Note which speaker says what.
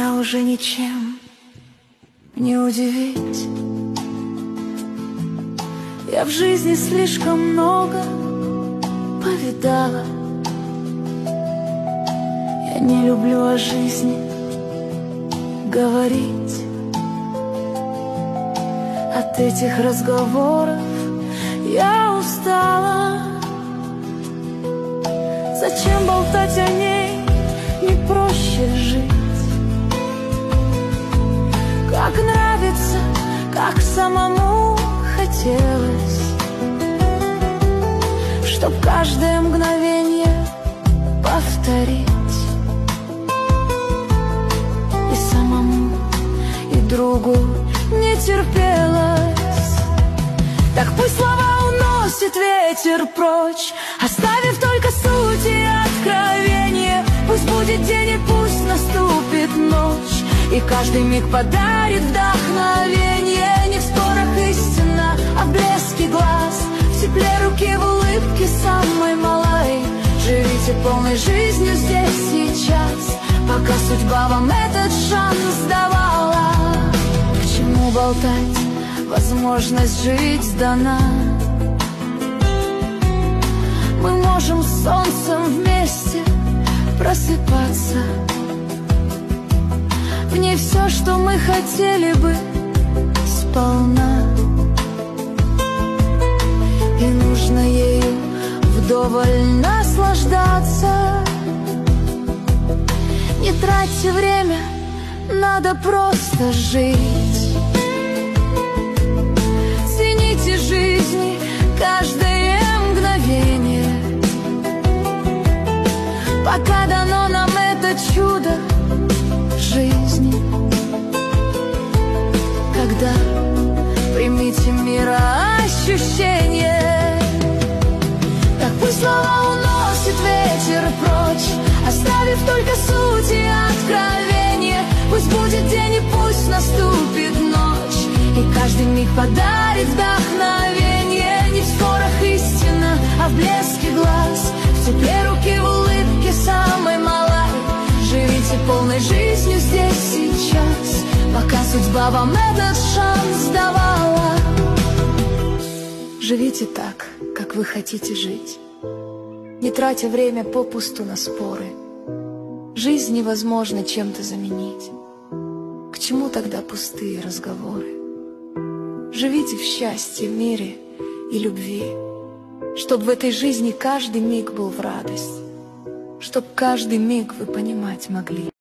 Speaker 1: Меня уже ничем не удивить. Я в жизни слишком много повидала. Я не люблю о жизни говорить. От этих разговоров я устала. Зачем болтать о ней, не проще жить? Как нравится, как самому хотелось, чтоб каждое мгновение повторить. И самому, и другу не терпелось. Так пусть слова уносит ветер прочь, оставив только суть и откровение. Пусть будет день и пусть наступит ночь, и каждый миг подарит вдохновение. Не в спорах истина, а в блеске глаз, в тепле руки, в улыбке самой малой. Живите полной жизнью здесь сейчас, пока судьба вам этот шанс давала. К чему болтать, возможность жить сдана. Мы можем с солнцем вместе просыпаться. В ней все, что мы хотели бы, сполна. И нужно ею вдоволь наслаждаться. Не тратьте время, надо просто жить. Цените жизни каждое мгновение, пока дано нам это чудо жизни. Когда примите мироощущение, так пусть слова уносит ветер прочь, оставив только суть и откровение. Пусть будет день и пусть наступит ночь, и каждый миг подарит вдохновение. Не в спорах истина, а в блеске глаз, в тепле руки, в улыбке самой малой. Живите полной жизнью здесь сейчас, пока судьба вам этот шанс давала. Живите так, как вы хотите жить, не тратя время попусту на споры. Жизнь невозможно чем-то заменить. К чему тогда пустые разговоры? Живите в счастье, мире и любви, чтоб в этой жизни каждый миг был в радость, чтоб каждый миг вы понимать могли.